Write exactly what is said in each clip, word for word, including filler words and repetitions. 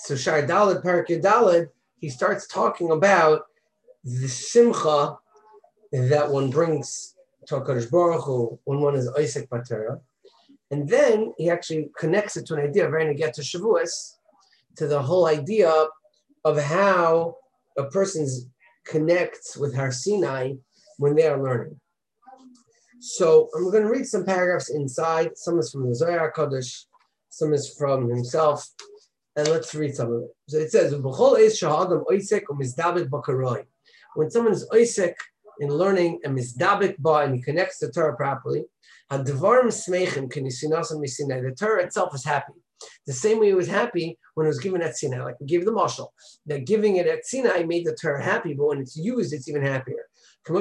so Shar Daled, Parak Daled, he starts talking about the simcha that one brings to HaKadosh Baruch Hu when one is Isaac Batera. And then he actually connects it to an idea, very to get to Shavuos, to the whole idea of how a person connects with Har Sinai when they are learning. So I'm going to read some paragraphs inside. Some is from the Zohar HaKadosh, some is from himself, and let's read some of it. So it says, when someone is Isaac in learning and mizdabek ba, and he connects the Torah properly, the Torah itself is happy. The same way it was happy when it was given at Sinai, like we gave the mashal. That giving it at Sinai made the Torah happy, but when it's used, it's even happier. Rabbi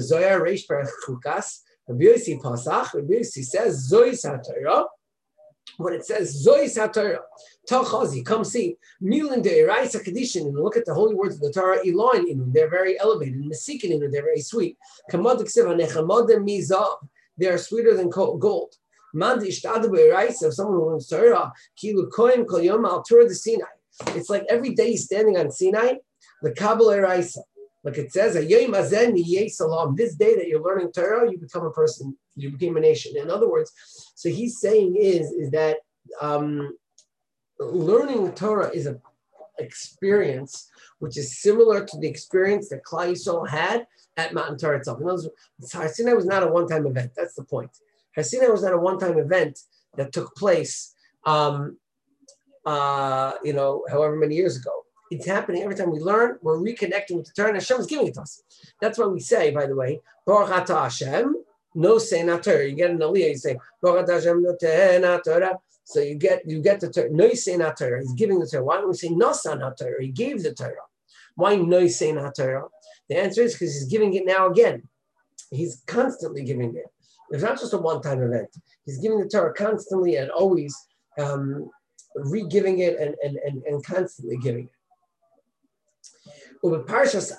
Yossi Pasach, Rabbi Yossi says, Zois HaTorah. When it says Zois HaTorah, Tachazi, come see, Milin De'eraisa Kedishin, and look at the holy words of the Torah, Eloin Inu, they're very elevated, Mesikin Inu, they're very sweet. Kamad Ksiva Nechamadem Mizav, they are sweeter than gold. Mandi Ishtadu Be'eraisa, if someone who learns Torah, Kilu Koim Kol Yom Al Torah de Sinai. It's like every day he's standing on Sinai, the Kabul Eraisa. Like it says, this day that you're learning Torah, you become a person, you became a nation. In other words, so he's saying is, is that um, learning Torah is an experience which is similar to the experience that Klal Yisrael had at Matan Torah itself. In other words, Har Sinai was not a one-time event. That's the point. Har Sinai was not a one-time event that took place, um, uh, you know, however many years ago. It's happening every time we learn. We're reconnecting with the Torah, and Hashem is giving it to us. That's why we say, by the way, Baruch Atah Hashem, no say not Torah. You get an aliyah, you say Baruch Atah Hashem, no not Torah. So you get you get the Torah. No say not Torah. He's giving the Torah. Why don't we say no say not Torah? He gave the Torah. Why no say not Torah? The answer is because he's giving it now again. He's constantly giving it. It's not just a one-time event. He's giving the Torah constantly and always um, re-giving it and, and, and, and constantly giving it. Whoever listens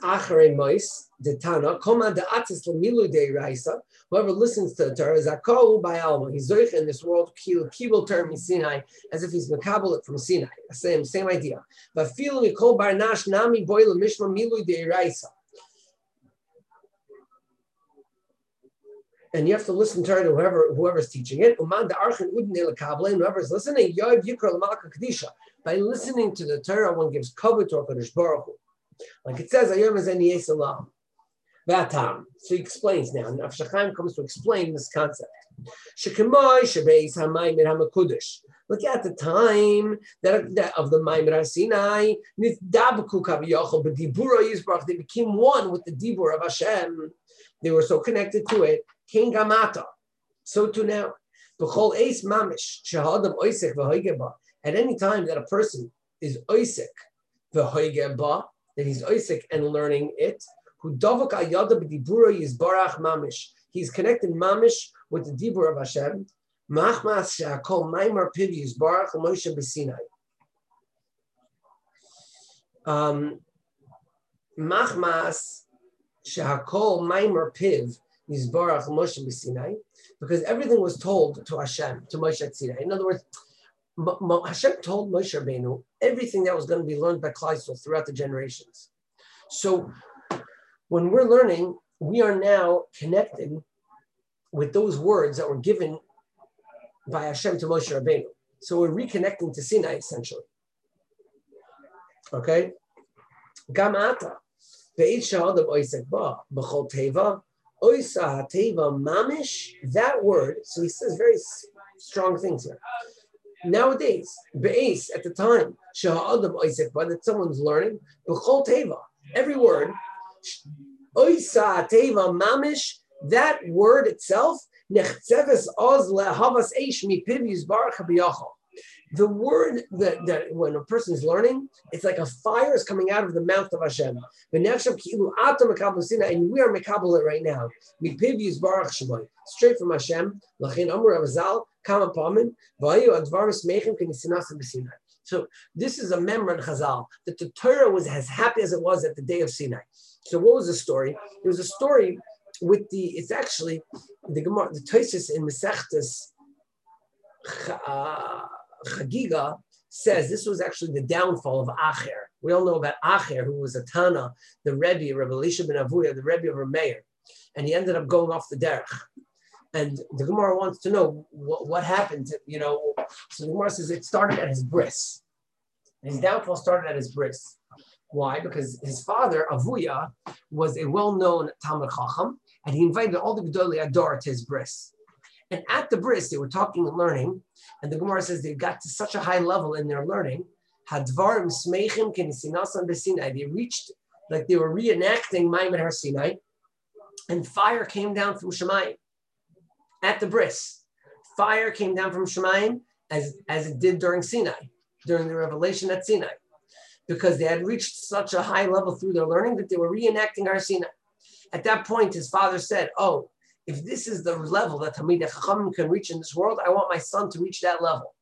to the Torah is akol by alma. He's zoich in this world kibul Torah from Sinai, as if he's makabel it from Sinai. Same same idea. But feel we call barnash nami boil mishma milu deiraisa. And you have to listen to whoever whoever's teaching it. Whoever's listening, by listening to the Torah, one gives cover to HaKadosh Baruch Hu. Like it says, Vatam. So he explains now. Now, Chaim comes to explain this concept. Look at the time that, that of the Maimer HaSinai, they became one with the Dibur of Hashem. They were so connected to it. King Gamata. So too now. At any time that a person is Oisek, v'hoigeba, that he's Oisek and learning it, who davak ayada b'dibura yizbarach mamish. He's connected mamish with the dibur of Hashem. Machmas she'akol maimar piv yizbarach Moshe b'Sinai. Um, Machmas she'akol maimar piv yizbarach Moshe b'Sinai, because everything was told to Hashem, to Moshe at Sinai. In other words, Hashem told Moshe Rabbeinu everything that was going to be learned by Klal Yisrael throughout the generations. So when we're learning, we are now connected with those words that were given by Hashem to Moshe Rabbeinu. So we're reconnecting to Sinai essentially. Okay? Gamata. Be'it shahadav oisek ba b'chol teva oisa teva mamish. That word. So he says very strong things here. Nowadays, be'es at the time, shahadav oisek ba, that someone's learning b'chol teva, every word. Oisa teva mamish. That word itself, nechzeves oz lehavas eish mi piv yizbarach b'yachol. The word that, that when a person is learning, it's like a fire is coming out of the mouth of Hashem. And we are mekabel it right now. Straight from Hashem. So this is a memra in Chazal that the Torah was as happy as it was at the day of Sinai. So what was the story? It was a story with the, it's actually the Gemara, the Tosfos in Masechtas uh, Chagiga says this was actually the downfall of Acher. We all know about Acher, who was a Tana, the Rebbe, Rebbe Elisha ben Avuya, the Rebbe of Rameir, and he ended up going off the derech. And the Gemara wants to know what, what happened. To, you know, so the Gemara says it started at his bris. His downfall started at his bris. Why? Because his father Avuya was a well-known Talmid Chacham, and he invited all the Gedolei Adar to his bris. And at the bris, they were talking and learning, and the Gemara says they got to such a high level in their learning. Hadvarim smeichim kenisinasan b'Sinai. They reached like they were reenacting Ma'amad Har Sinai, and fire came down from Shemayim at the bris. Fire came down from Shemayim as as it did during Sinai, during the revelation at Sinai, because they had reached such a high level through their learning that they were reenacting Har Sinai. At that point, his father said, "Oh, if this is the level that Talmidei Chachamim can reach in this world, I want my son to reach that level."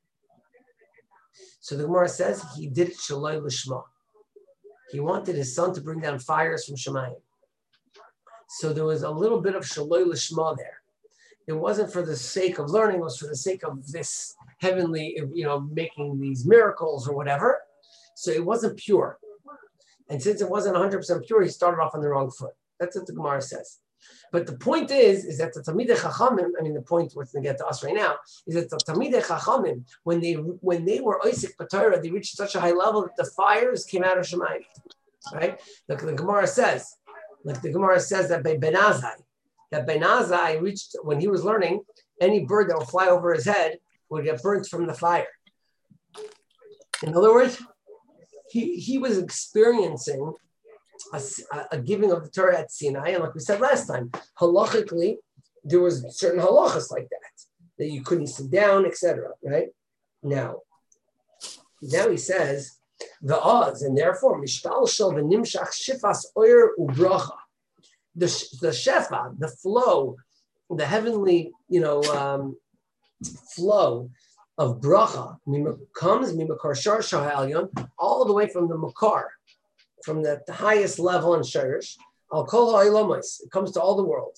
So the Gemara says he did it shaloi lishma. He wanted his son to bring down fires from Shemayim. So there was a little bit of shaloi lishma there. It wasn't for the sake of learning; it was for the sake of this heavenly, you know, making these miracles or whatever. So it wasn't pure. And since it wasn't one hundred percent pure, he started off on the wrong foot. That's what the Gemara says. But the point is, is that the Talmidei Chachamim, I mean, the point what's going to get to us right now, is that the Talmidei Chachamim, when they when they were Oisik B'Torah, they reached such a high level that the fires came out of Shemayim, right? Like the Gemara says, like the Gemara says that by Ben Azai, that Ben Azai reached, when he was learning, any bird that would fly over his head would get burnt from the fire. In other words, he, he was experiencing A, a giving of the Torah at Sinai, and like we said last time, halachically, there was certain halachas like that, that you couldn't sit down, et cetera. Right? Now, now he says the odds, and therefore mishtal shel v'nimshach shifas oyer ubracha, the the shefa, the flow, the heavenly, you know, um, flow of bracha comes mimakar shar shah alyon, all the way from the makar, from the, the highest level in Shirish, al kol ha'ilamos, it comes to all the worlds.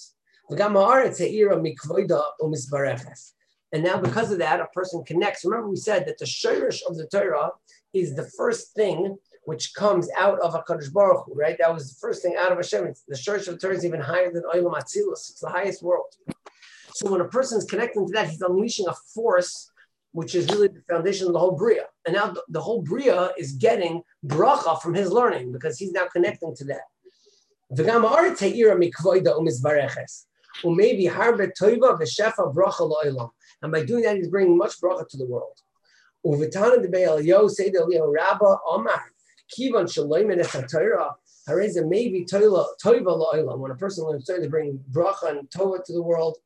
And now because of that, a person connects. Remember we said that the Shirish of the Torah is the first thing which comes out of HaKadosh Baruch Hu, right? That was the first thing out of Hashem. It's, the Shirish of the Torah is even higher than Olam Atzilus. It's the highest world. So when a person is connecting to that, he's unleashing a force which is really the foundation of the whole Bria. And now the, the whole Bria is getting bracha from his learning because he's now connecting to that. And by doing that, he's bringing much bracha to the world. When a person learns to bring bracha and tova to the world,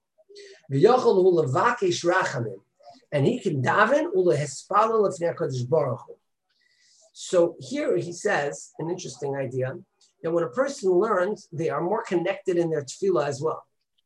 and he can daven ula hespalel lefnei HaKadosh Baruch Hu. So here he says an interesting idea that when a person learns, they are more connected in their tefillah as well.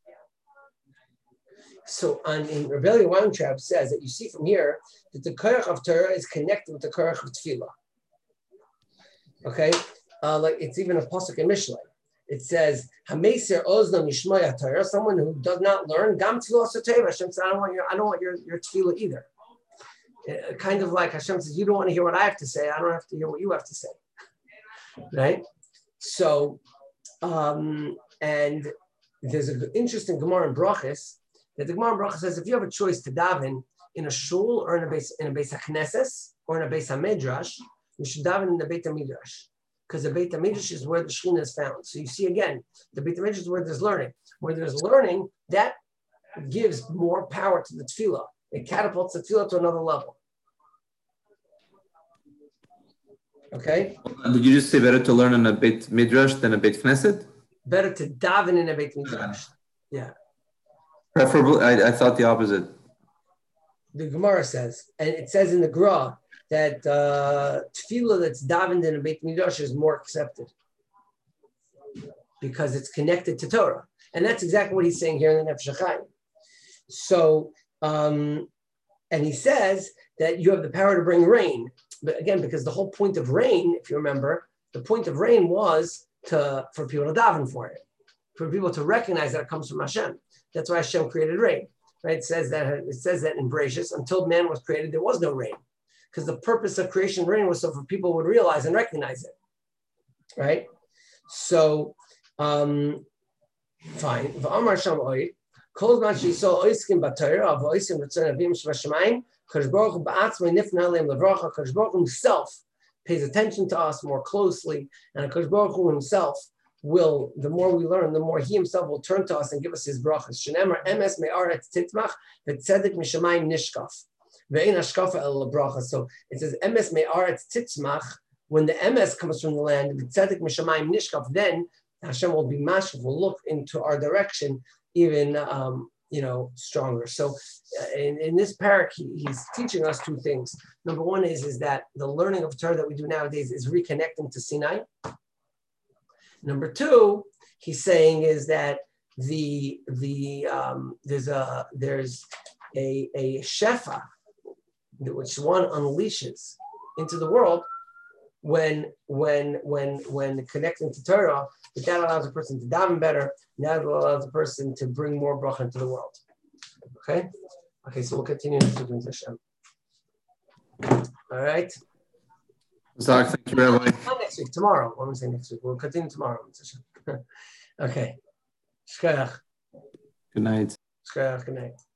So on in Rebellion Weintraub says that you see from here that the koach of Torah is connected with the koach of tefillah. Okay, uh, like it's even a pasuk in Mishlei. It says, "Hameser ozno mishmoya Torah." Someone who does not learn, gam tefillah sateva. Hashem says, "I don't want your, I don't want your, your tefillah either." It, kind of like Hashem says, "You don't want to hear what I have to say. I don't have to hear what you have to say." Right? So, um, and there's an interesting Gemara in Brachos that the Gemara in Brachos says, if you have a choice to daven in a shul or in a base in a base HaKnesses or in a base HaMidrash, you should daven in the Beit HaMidrash. Because the Beit HaMidrash is where the Shekhinah is found. So you see again, the Beit HaMidrash is where there's learning. Where there's learning, that gives more power to the tefillah. It catapults the tefillah to another level. Okay? Did you just say better to learn in a Beit Midrash than a Beit Knesset? Better to daven in a Beit Midrash. Yeah. Preferably, I, I thought the opposite. The Gemara says, and it says in the Gra, that uh, tefillah that's davened in a Beit Midrash is more accepted because it's connected to Torah. And that's exactly what he's saying here in the Nefesh HaChaim. So, um, and he says that you have the power to bring rain. But again, because the whole point of rain, if you remember, the point of rain was to for people to daven for it, for people to recognize that it comes from Hashem. That's why Hashem created rain. Right? It says that it says that in Bereshis, until man was created, there was no rain. because the purpose of creation learning was so for people would realize and recognize it, right? So, um, fine. V'amar sham oid, kol zman she'yisol oiskim b'Torah, av oiskim b'tzon avim sh'v'shamayim, Kadosh Baruch Hu ba'atzmai nifna leim levracha. Kadosh Baruch Hu himself pays attention to us more closely, and Kadosh Baruch Hu himself will, the more we learn, the more he himself will turn to us and give us his brachas. Shenemar emes me'aretz titmach v'tzedek mishamayim nishkaf ve'ein hashkafa el lebracha. So it says emes me'aretz titmach. When the emes comes from the land, v'tzedek mishamayim nishkaf, then Hashem will be mashuf, will look into our direction even, um, you know, stronger. So uh, in, in this parak, he, he's teaching us two things. Number one is, is that the learning of Torah that we do nowadays is reconnecting to Sinai. Number two, he's saying is that the the um, there's a there's a a shefa which one unleashes into the world when when when when connecting to Torah, that, that allows a person to daven better, and that allows a person to bring more bracha into the world. Okay, okay, so we'll continue next week with Hashem. All right. Zach, thank you, Rabbi. Not next week, tomorrow. What am I saying next week? We'll continue tomorrow. Okay. Shkoyach. Good night. Shkoyach, good night.